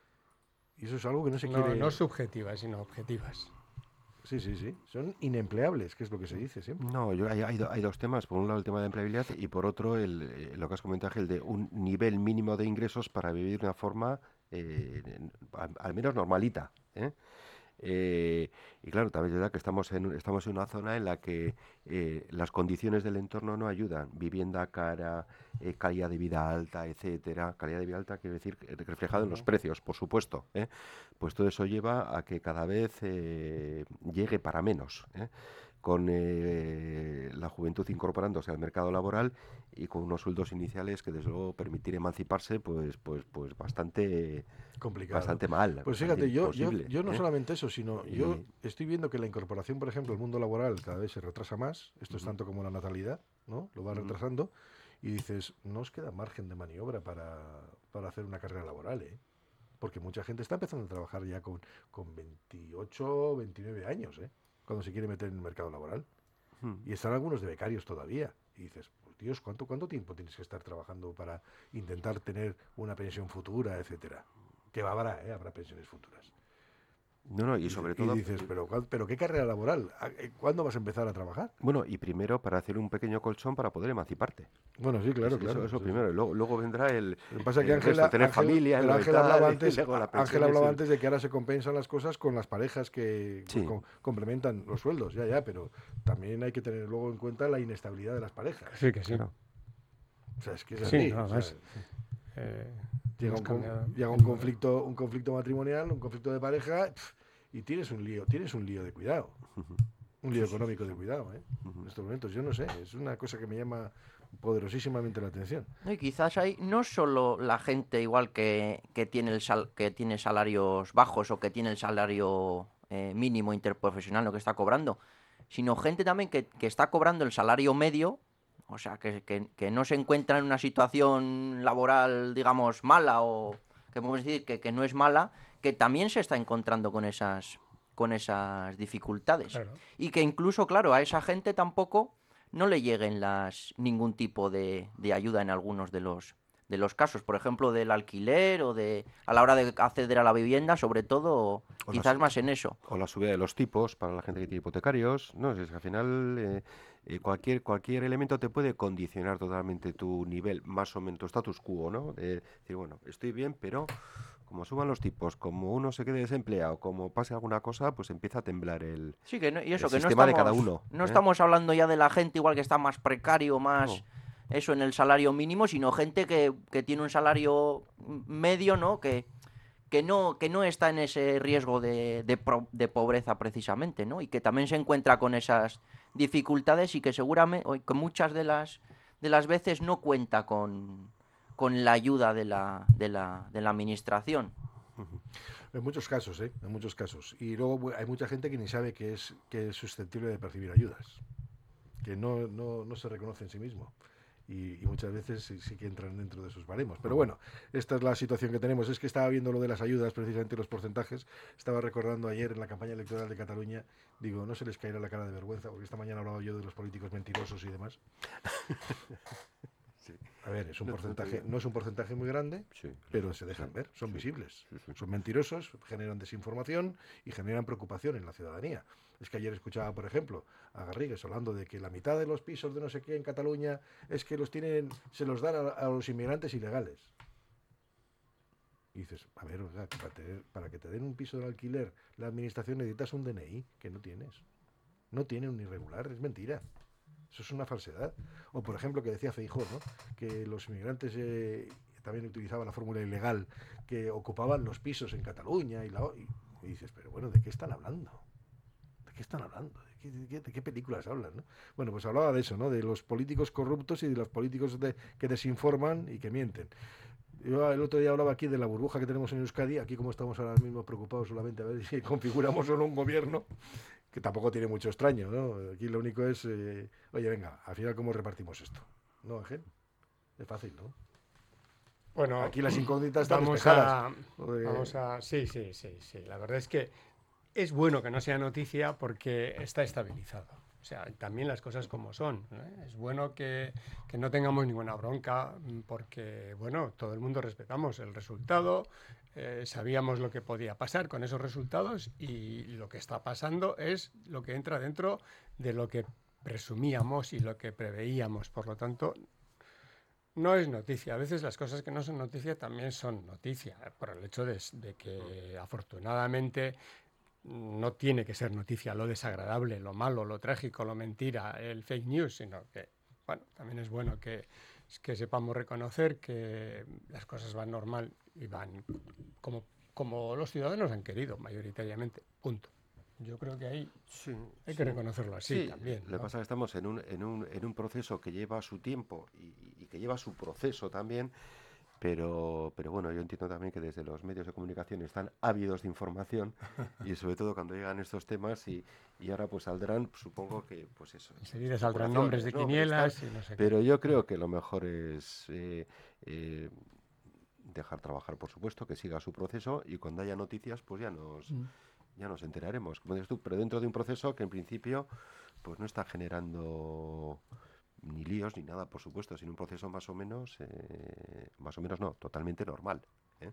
Y eso es algo que no se no, quiere... No subjetivas, sino objetivas. Sí, sí, sí. Son inempleables, que es lo que se dice siempre. No, yo, hay, hay, hay dos temas. Por un lado el tema de empleabilidad y por otro el, eh, lo que has comentado, el de un nivel mínimo de ingresos para vivir de una forma eh, al, al menos normalita, ¿eh? Eh, y claro, también es verdad que estamos en, estamos en una zona en la que eh, las condiciones del entorno no ayudan. Vivienda cara, eh, calidad de vida alta, etcétera. Calidad de vida alta quiere decir reflejado en los precios, por supuesto, ¿eh? Pues todo eso lleva a que cada vez eh, llegue para menos, ¿eh? Con eh, la juventud incorporándose al mercado laboral y con unos sueldos iniciales que desde luego permitir emanciparse pues pues pues bastante complicado, bastante mal. Pues fíjate, yo, yo yo no ¿eh? solamente eso, sino y... yo estoy viendo que la incorporación, por ejemplo, al mundo laboral cada vez se retrasa más. Esto uh-huh. es tanto como la natalidad, ¿no? Lo va uh-huh. retrasando y dices, no os queda margen de maniobra para, para hacer una carrera laboral, ¿eh? Porque mucha gente está empezando a trabajar ya con, con veintiocho, veintinueve años, ¿eh? Cuando se quiere meter en el mercado laboral. Hmm. Y están algunos de becarios todavía. Y dices, pues Dios, ¿cuánto, ¿cuánto tiempo tienes que estar trabajando para intentar tener una pensión futura, etcétera? Que habrá, ¿eh? Habrá pensiones futuras. No, no, y sobre y, todo... Y dices, ¿pero, pero qué carrera laboral? ¿Cuándo vas a empezar a trabajar? Bueno, y primero para hacer un pequeño colchón para poder emanciparte. Bueno, sí, claro, eso, claro. Eso, eso sí, primero, sí. Luego, luego vendrá el... Lo que pasa es que el Ángela, resto, tener Ángel, familia... pero Ángel hablaba, antes, Ángel hablaba el... antes de que ahora se compensan las cosas con las parejas que sí. com complementan los sueldos, ya, ya, pero también hay que tener luego en cuenta la inestabilidad de las parejas. Sí, que sí. Claro. O sea, es que es sí, así. No, o sea, más, eh, llega un, con, llega un conflicto, un conflicto matrimonial, un conflicto de pareja... Pff, y tienes un lío, tienes un lío de cuidado, un lío económico de cuidado, ¿eh? En estos momentos, yo no sé, es una cosa que me llama poderosísimamente la atención. Y quizás hay no solo la gente igual que, que, tiene, el sal, que tiene salarios bajos o que tiene el salario eh, mínimo interprofesional, lo que está cobrando, sino gente también que, que está cobrando el salario medio, o sea, que, que, que no se encuentra en una situación laboral, digamos, mala o que podemos decir que, que no es mala, que también se está encontrando con esas con esas dificultades. Claro. Y que incluso, claro, a esa gente tampoco no le lleguen las ningún tipo de, de ayuda en algunos de los de los casos, por ejemplo, del alquiler o de a la hora de acceder a la vivienda, sobre todo, o quizás la, más en eso. O la subida de los tipos para la gente que tiene hipotecarios, no, es que al final eh, eh, cualquier cualquier elemento te puede condicionar totalmente tu nivel, más o menos tu status quo, ¿no? De decir, bueno, estoy bien, pero como suban los tipos, como uno se quede desempleado, como pase alguna cosa, pues empieza a temblar el, sí, que no, y eso, el que sistema no estamos, de cada uno. No ¿eh? estamos hablando ya de la gente igual que está más precario, más no. eso en el salario mínimo, sino gente que, que tiene un salario medio, ¿no? Que, que no que no está en ese riesgo de, de, pro, de pobreza precisamente, ¿no? Y que también se encuentra con esas dificultades y que seguramente, que muchas de las de las veces no cuenta con con la ayuda de la, de la, de la administración. En muchos casos, ¿eh? En muchos casos. Y luego hay mucha gente que ni sabe que es, que es susceptible de percibir ayudas, que no, no, no se reconoce en sí mismo. Y, y muchas veces sí, sí que entran dentro de esos baremos. Pero bueno, esta es la situación que tenemos. Es que estaba viendo lo de las ayudas, precisamente los porcentajes. Estaba recordando ayer en la campaña electoral de Cataluña, digo, no se les caerá la cara de vergüenza, porque esta mañana hablaba yo de los políticos mentirosos y demás. Sí. A ver, es un porcentaje, no es un porcentaje muy grande, sí, pero se dejan ver, son sí, visibles. Sí, sí. Son mentirosos, generan desinformación y generan preocupación en la ciudadanía. Es que ayer escuchaba, por ejemplo, a Garrigues hablando de que la mitad de los pisos de no sé qué en Cataluña es que los tienen, se los dan a, a los inmigrantes ilegales. Y dices, a ver, o sea, para, tener, para que te den un piso de alquiler, la administración necesitas un D N I, que no tienes. No tiene un irregular, es mentira. Eso es una falsedad. O, por ejemplo, que decía Feijóo, ¿no? Que los inmigrantes eh, también utilizaban la fórmula ilegal, que ocupaban los pisos en Cataluña. Y, la, y, y dices, pero bueno, ¿de qué están hablando? ¿De qué están hablando? ¿De qué, de qué, de qué películas hablan? ¿no? Bueno, pues hablaba de eso, ¿no? De los políticos corruptos y de los políticos de, que desinforman y que mienten. Yo el otro día hablaba aquí de la burbuja que tenemos en Euskadi, aquí como estamos ahora mismo preocupados solamente a ver si configuramos o no un gobierno, que tampoco tiene mucho extraño, ¿no? Aquí lo único es, eh, oye, venga, al final cómo repartimos esto, ¿no, Ángel? Es fácil, ¿no? Bueno, aquí las incógnitas están vamos despejadas. a, vamos a, sí, sí, sí, sí. La verdad es que es bueno que no sea noticia porque está estabilizado. O sea, también las cosas como son, ¿eh? Es bueno que, que no tengamos ninguna bronca porque, bueno, todo el mundo respetamos el resultado, eh, sabíamos lo que podía pasar con esos resultados y lo que está pasando es lo que entra dentro de lo que presumíamos y lo que preveíamos. Por lo tanto, no es noticia. A veces las cosas que no son noticia también son noticia, por el hecho de, de que afortunadamente no tiene que ser noticia lo desagradable, lo malo, lo trágico, lo mentira, el fake news, sino que, bueno, también es bueno que, que sepamos reconocer que las cosas van normal y van como, como los ciudadanos han querido, mayoritariamente. Punto. Yo creo que ahí sí, hay sí. que reconocerlo así sí, también. Lo que ¿no? pasa es que estamos en un, en un, en un proceso que lleva su tiempo y, y que lleva su proceso también. Pero, pero bueno, yo entiendo también que desde los medios de comunicación están ávidos de información y sobre todo cuando llegan estos temas y, y ahora pues saldrán, supongo que pues eso. Enseguida saldrán nombres de quinielas y no sé qué. Pero yo creo que lo mejor es eh, eh, dejar trabajar, por supuesto, que siga su proceso y cuando haya noticias pues ya nos, mm. ya nos enteraremos, como dices tú, pero dentro de un proceso que en principio pues no está generando ni líos ni nada, por supuesto, sino un proceso más o menos, eh, más o menos no, totalmente normal, ¿eh?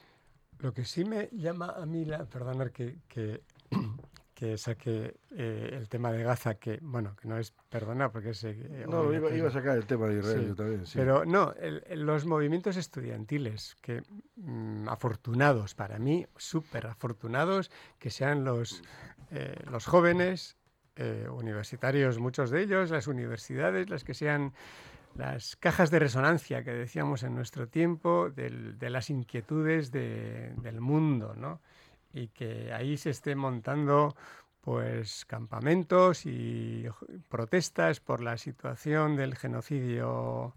Lo que sí me llama a mí, la, perdonad que, que, que saque eh, el tema de Gaza, que bueno, que no es perdonar porque es... Eh, no, iba, iba a sacar el tema de Israel, sí, yo también, sí. Pero no, el, el, los movimientos estudiantiles, que mmm, afortunados para mí, súper afortunados, que sean los, eh, los jóvenes... Eh, universitarios, muchos de ellos, las universidades, las que sean las cajas de resonancia que decíamos en nuestro tiempo, del, de las inquietudes de, del mundo, ¿no? Y que ahí se esté montando pues campamentos y protestas por la situación del genocidio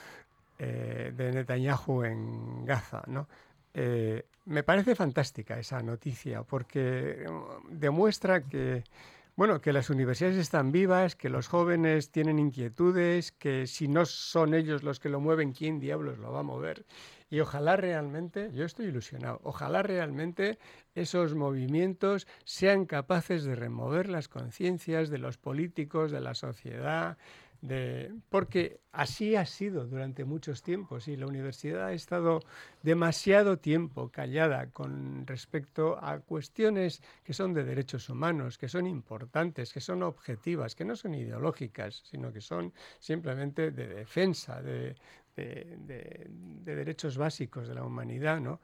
eh, de Netanyahu en Gaza, ¿no? Eh, me parece fantástica esa noticia porque demuestra que Bueno, que las universidades están vivas, que los jóvenes tienen inquietudes, que si no son ellos los que lo mueven, ¿quién diablos lo va a mover? Y ojalá realmente, yo estoy ilusionado, ojalá realmente esos movimientos sean capaces de remover las conciencias de los políticos, de la sociedad, de... porque así ha sido durante muchos tiempos y la universidad ha estado demasiado tiempo callada con respecto a cuestiones que son de derechos humanos, que son importantes, que son objetivas, que no son ideológicas, sino que son simplemente de defensa de, de, de, de derechos básicos de la humanidad, ¿no?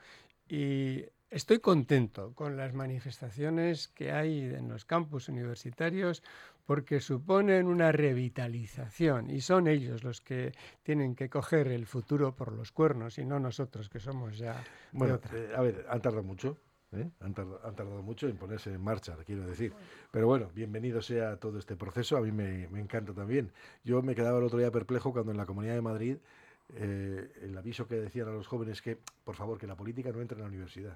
Y estoy contento con las manifestaciones que hay en los campus universitarios porque suponen una revitalización y son ellos los que tienen que coger el futuro por los cuernos y no nosotros, que somos ya bueno, de otra. Eh, a ver, han tardado mucho, ¿eh? han, tardado, han tardado mucho en ponerse en marcha, quiero decir. Pero bueno, bienvenido sea todo este proceso, a mí me, me encanta también. Yo me quedaba el otro día perplejo cuando en la Comunidad de Madrid eh, el aviso que decían a los jóvenes que, por favor, que la política no entre en la universidad.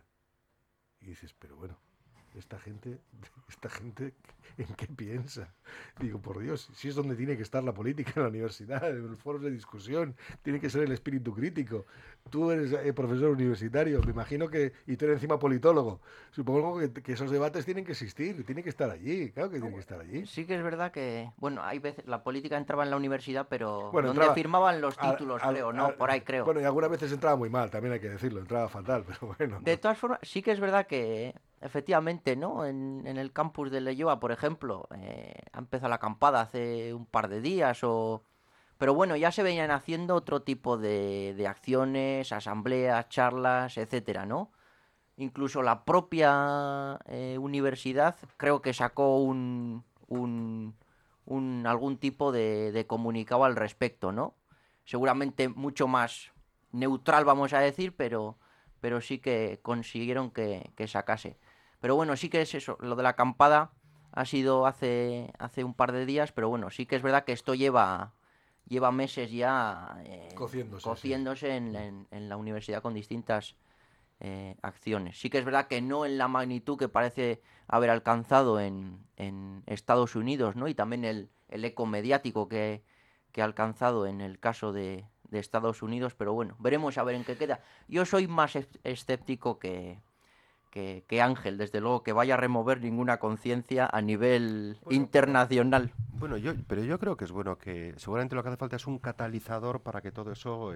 Y dices, pero bueno, esta gente, esta gente, ¿en qué piensa? Digo, por Dios, si es donde tiene que estar la política, en la universidad, en los foros de discusión, tiene que ser el espíritu crítico. Tú eres eh, profesor universitario, me imagino que, y tú eres encima politólogo, supongo que, que esos debates tienen que existir, tienen que estar allí, claro que tienen que estar allí. Sí que es verdad que, bueno, hay veces, la política entraba en la universidad, pero bueno, donde entraba, firmaban los títulos, a, a, creo, ¿no? A, por ahí creo. Bueno, y algunas veces entraba muy mal, también hay que decirlo, entraba fatal, pero bueno. De todas formas, sí que es verdad que... Efectivamente, ¿no? En, en el campus de Leioa, por ejemplo, eh, ha empezado la acampada hace un par de días, o... pero bueno, ya se venían haciendo otro tipo de, de acciones, asambleas, charlas, etcétera, ¿no? Incluso la propia eh, universidad creo que sacó un, un, un algún tipo de, de comunicado al respecto, ¿no? Seguramente mucho más neutral, vamos a decir, pero, pero sí que consiguieron que, que sacase. Pero bueno, sí que es eso, lo de la acampada ha sido hace, hace un par de días, pero bueno, sí que es verdad que esto lleva, lleva meses ya eh, cociéndose, cociéndose sí. en, en, en la universidad con distintas eh, acciones. Sí que es verdad que no en la magnitud que parece haber alcanzado en, en Estados Unidos, ¿no? Y también el, el eco mediático que, que ha alcanzado en el caso de, de Estados Unidos, pero bueno, veremos a ver en qué queda. Yo soy más escéptico que... que, que Ángel, desde luego, que vaya a remover ninguna conciencia a nivel bueno, internacional. Bueno, yo, pero yo creo que es bueno que seguramente lo que hace falta es un catalizador para que todo eso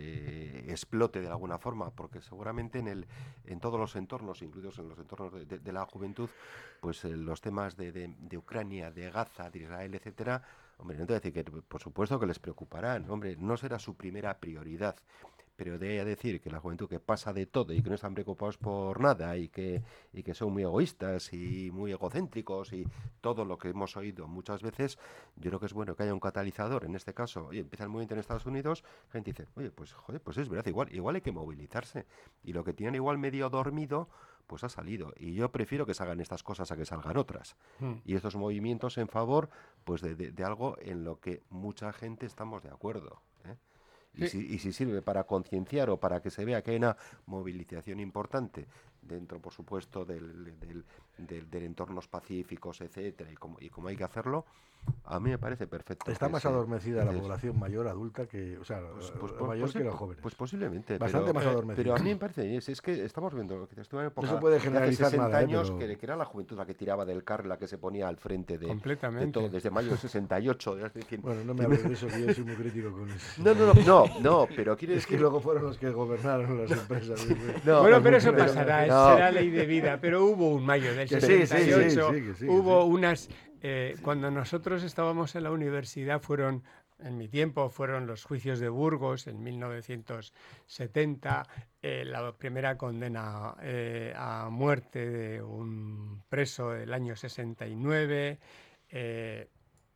eh, explote de alguna forma, porque seguramente en el en todos los entornos, incluidos en los entornos de, de, de la juventud, pues eh, los temas de, de, de Ucrania, de Gaza, de Israel, etcétera, hombre, no te voy a decir que por supuesto que les preocuparán, hombre, no será su primera prioridad. Pero de decir que la juventud que pasa de todo y que no están preocupados por nada y que, y que son muy egoístas y muy egocéntricos y todo lo que hemos oído muchas veces, yo creo que es bueno que haya un catalizador. En este caso, oye, empieza el movimiento en Estados Unidos, la gente dice, oye, pues joder, pues es verdad, igual, igual hay que movilizarse. Y lo que tienen igual medio dormido, pues ha salido. Y yo prefiero que salgan estas cosas a que salgan otras. Mm. Y estos movimientos en favor, pues de, de, de algo en lo que mucha gente estamos de acuerdo, ¿eh? Y, sí. si, y si sirve para concienciar o para que se vea que hay una movilización importante dentro, por supuesto, del, del, del, del entornos pacíficos, etcétera, y como, y como hay que hacerlo, a mí me parece perfecto. Está más se, adormecida la población mayor adulta que, o sea, pues, pues, mayor que los jóvenes. Pues posiblemente. Bastante pero, más adormecida. Pero a mí me parece, es, es que estamos viendo lo que te estuve en época, no se puede generalizar hace sesenta nada, años, ¿eh? Pero... que, que era la juventud la que tiraba del carro, la que se ponía al frente de, Completamente. de todo, desde mayo del sesenta y ocho. Es decir, bueno, no me hables de eso, que yo soy muy crítico con eso. No, no, no, no, no pero quiere decir... Es que luego fueron los que gobernaron las empresas. no, bueno, pero eso pasará, no. será ley de vida, pero hubo un mayo del sesenta y ocho, sí, sí, sí, sí, hubo sí. unas... Eh, cuando nosotros estábamos en la universidad fueron, en mi tiempo, fueron los juicios de Burgos en mil novecientos setenta, eh, la primera condena eh, a muerte de un preso del año sesenta y nueve, eh,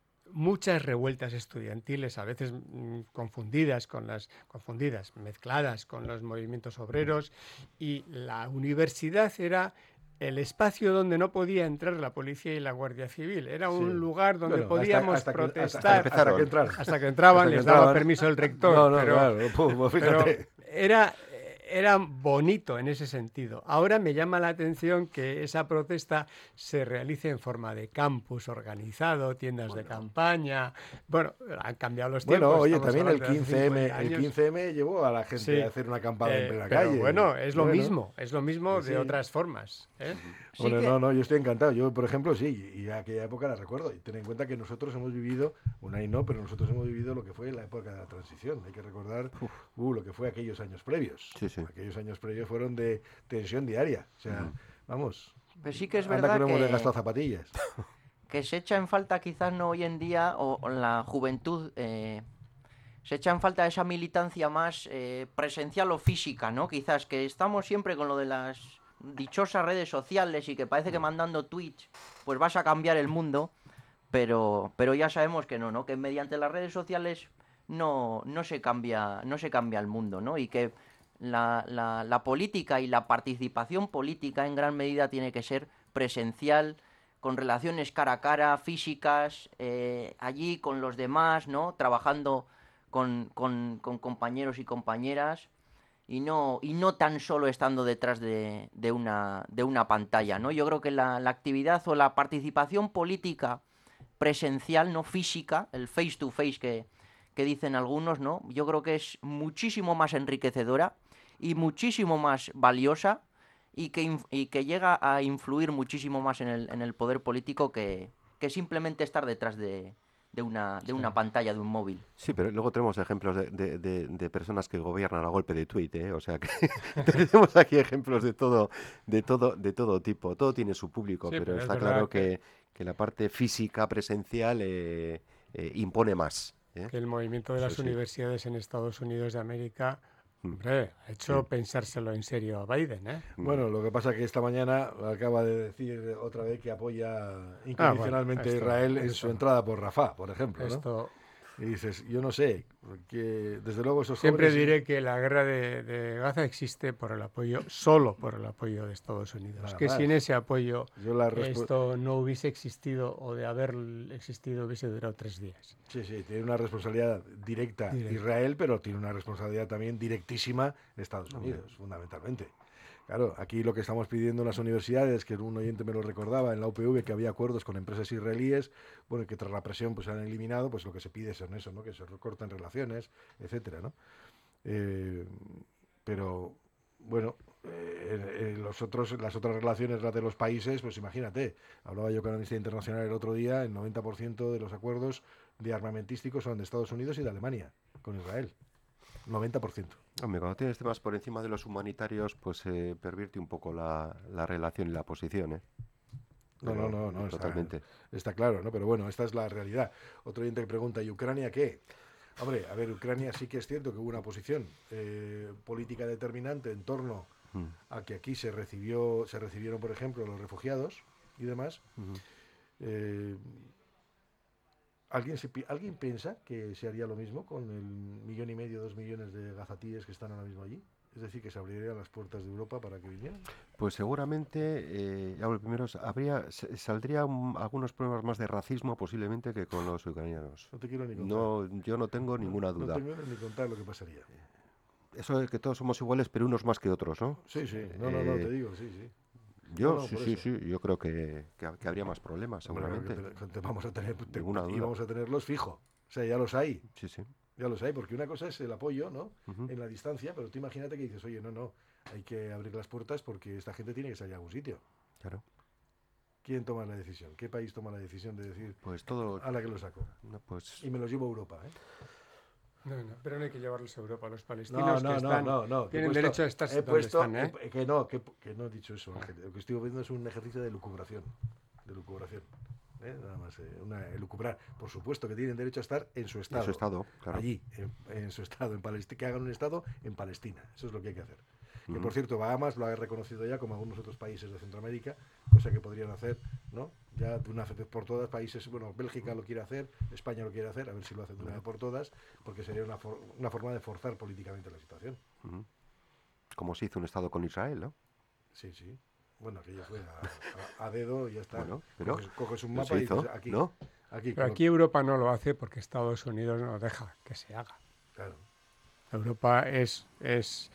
muchas revueltas estudiantiles, a veces mmm, confundidas con las confundidas, mezcladas con los movimientos obreros, y la universidad era el espacio donde no podía entrar la policía y la Guardia Civil. Era un sí. lugar donde bueno, podíamos hasta, hasta protestar. Que, hasta, hasta, que entraran. hasta que entraban, hasta que les entraban. Daba permiso el rector. No, no, pero, claro, pues, fíjate. Pero era, era bonito en ese sentido. Ahora me llama la atención que esa protesta se realice en forma de campus organizado, tiendas bueno. de campaña. Bueno, han cambiado los tiempos. Bueno, oye, también el quince eme, el quince eme llevó a la gente sí. a hacer una acampada eh, en plena pero calle. Bueno, es lo bueno. mismo, es lo mismo sí. de otras formas. ¿eh? Sí bueno, que... no, no, yo estoy encantado. Yo, por ejemplo, sí, y aquella época la recuerdo. Y ten en cuenta que nosotros hemos vivido, una y no, pero nosotros hemos vivido lo que fue la época de la transición. Hay que recordar uh, lo que fue aquellos años previos. Sí, sí. Aquellos años previos fueron de tensión diaria. O sea, uh-huh. vamos. Pero sí que es anda verdad que no hemos que... desgastado zapatillas. que se echa en falta quizás no hoy en día, o, o la juventud, eh, se echa en falta esa militancia más eh, presencial o física, ¿no? Quizás que estamos siempre con lo de las dichosas redes sociales y que parece que mandando tweets pues vas a cambiar el mundo, pero, pero ya sabemos que no, ¿no? Que mediante las redes sociales no, no se cambia, no se cambia el mundo, ¿no? Y que la, la, la política y la participación política en gran medida tiene que ser presencial, con relaciones cara a cara, físicas, eh, allí con los demás, ¿no? Trabajando con, con, con compañeros y compañeras y no, y no tan solo estando detrás de, de, una, de una pantalla, ¿no? Yo creo que la, la actividad o la participación política presencial, no física, el face to face que, que dicen algunos, ¿no? Yo creo que es muchísimo más enriquecedora y muchísimo más valiosa y que, y que llega a influir muchísimo más en el, en el poder político que, que simplemente estar detrás de, de, una, de una pantalla, de un móvil. Sí, pero luego tenemos ejemplos de, de, de, de personas que gobiernan a golpe de tuit, ¿eh? O sea que tenemos aquí ejemplos de todo, de todo, de todo tipo. Todo tiene su público, sí, pero, pero está claro que, que la parte física, presencial, eh, eh, impone más. ¿eh? Que el movimiento de las sí, universidades sí. en Estados Unidos de América... Hombre, ha hecho sí. pensárselo en serio a Biden, ¿eh? Bueno, lo que pasa es que esta mañana acaba de decir otra vez que apoya incondicionalmente ah, bueno, esto, a Israel esto, en su entrada por Rafah, por ejemplo, ¿no? Esto... Y dices, yo no sé, que desde luego esos Siempre jóvenes... diré que la guerra de, de Gaza existe por el apoyo, solo por el apoyo de Estados Unidos. Nada que más. Sin ese apoyo respu... esto no hubiese existido, o de haber existido hubiese durado tres días. Sí, sí, tiene una responsabilidad directa Directo. Israel, pero tiene una responsabilidad también directísima Estados Unidos, okay. fundamentalmente. Claro, aquí lo que estamos pidiendo en las universidades, que un oyente me lo recordaba en la U P V, que había acuerdos con empresas israelíes, bueno, que tras la presión pues se han eliminado, pues lo que se pide es en eso, ¿no? Que se recorten relaciones, etcétera, ¿no? Eh, pero, bueno, Eh, eh, los otros, las otras relaciones, las de los países, pues imagínate, hablaba yo con Amnistía Internacional el otro día, el noventa por ciento de los acuerdos de armamentísticos son de Estados Unidos y de Alemania, con Israel. noventa por ciento. Hombre, cuando tienes temas por encima de los humanitarios, pues eh, pervierte un poco la, la relación y la posición, ¿eh? No, Pero, no, no, no, totalmente. Está, está claro, ¿no? Pero bueno, esta es la realidad. Otro oyente que pregunta, ¿y Ucrania qué? Hombre, a ver, Ucrania sí que es cierto que hubo una posición eh, política determinante en torno Mm. a que aquí se recibió, se recibieron, por ejemplo, los refugiados y demás. Ujú. Eh, ¿alguien, se, pi- ¿Alguien piensa que se haría lo mismo con el millón y medio, dos millones de gazatíes que están ahora mismo allí? Es decir, que se abrirían las puertas de Europa para que vinieran. Pues seguramente, eh, ya lo primero, habría, se- saldría un- algunos problemas más de racismo posiblemente que con los ucranianos. No te quiero ni contar. No, yo no tengo ninguna No duda. tengo ni contar lo que pasaría. Eso de que todos somos iguales, pero unos más que otros, ¿no? Sí, sí, no, no, no, Eh, te digo, sí, sí. Yo, No, no, sí, por sí, eso. sí, yo creo que, que, que habría más problemas, Hombre, seguramente. que te- te vamos a tener, te- Ninguna y duda. vamos a tenerlos fijo. O sea, ya los hay. Sí, sí. Ya los hay, porque una cosa es el apoyo, ¿no? Ujú. En la distancia, pero tú imagínate que dices, oye, no, no, hay que abrir las puertas porque esta gente tiene que salir a algún sitio. Claro. ¿Quién toma la decisión? ¿Qué país toma la decisión de decir, Pues todo... a la que lo saco? No, pues... Y me los llevo a Europa, ¿eh? No, no, pero no hay que llevarlos a Europa. Los No, palestinos no, que están, no, no, no. que he tienen puesto- derecho a estar he donde puesto- están, ¿eh? he- que no, que, que no he dicho eso. Ángel. Lo que estoy viendo es un ejercicio de lucubración. De lucubración. ¿eh? Nada más, eh, una elucubrar. Por supuesto que tienen derecho a estar en su estado. su estado, claro. Allí, en, en su estado, en Palestina. Que hagan un estado en Palestina. Eso es lo que hay que hacer. Que Ujú. por cierto, Bahamas lo ha reconocido ya, como algunos otros países de Centroamérica, cosa que podrían hacer, ¿no? Ya de una vez por todas, países, bueno, Bélgica lo quiere hacer, España lo quiere hacer, a ver si lo hacen de una vez por todas, porque sería una, for- una forma de forzar políticamente la situación. Ujú. Como se hizo un estado con Israel, ¿no? Sí, sí. Bueno, que ya fue a, a- a dedo y ya está. Bueno, pero- coges, coges un pero mapa se y hizo, dices, aquí, ¿no? aquí. Pero con- aquí Europa no lo hace porque Estados Unidos no deja que se haga. Claro. Europa es, es,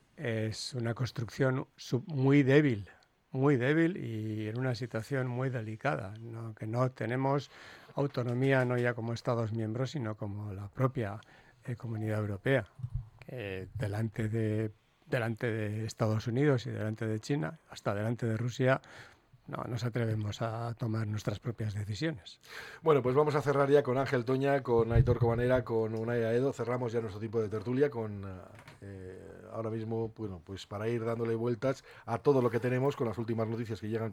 es una construcción sub- muy débil, muy débil y en una situación muy delicada, ¿no? Que no tenemos autonomía no ya como Estados miembros, sino como la propia eh, Comunidad Europea, que delante de, delante de Estados Unidos y delante de China, hasta delante de Rusia, no nos atrevemos a tomar nuestras propias decisiones. Bueno, pues vamos a cerrar ya con Ángel Toña, con Aitor Cobanera, con Unai Aedo. Cerramos ya nuestro tipo de tertulia con eh, ahora mismo, bueno, pues para ir dándole vueltas a todo lo que tenemos con las últimas noticias que llegan